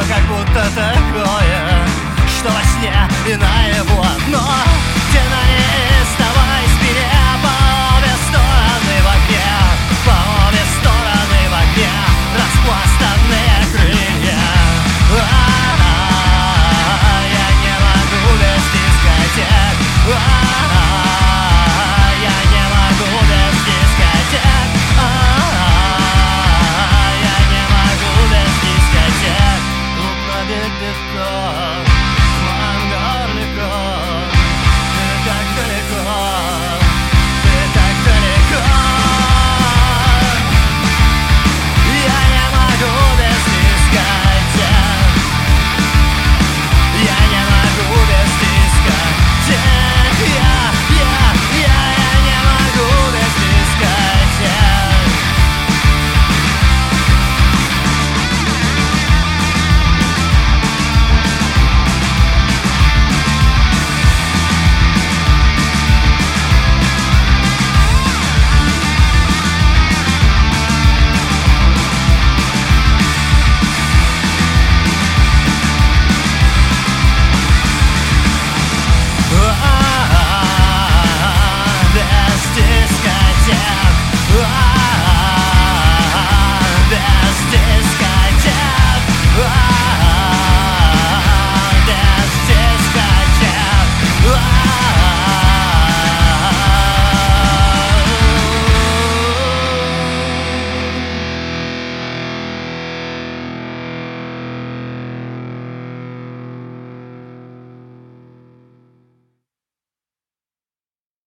как будто такое, что во сне и наяву одно. Где на неистовой спине по обе стороны в огне, по обе стороны в огне распластанные крылья. Я не могу без дискотек. Я не могу без дискотек. Я не могу без дискотек. Тут набег легко.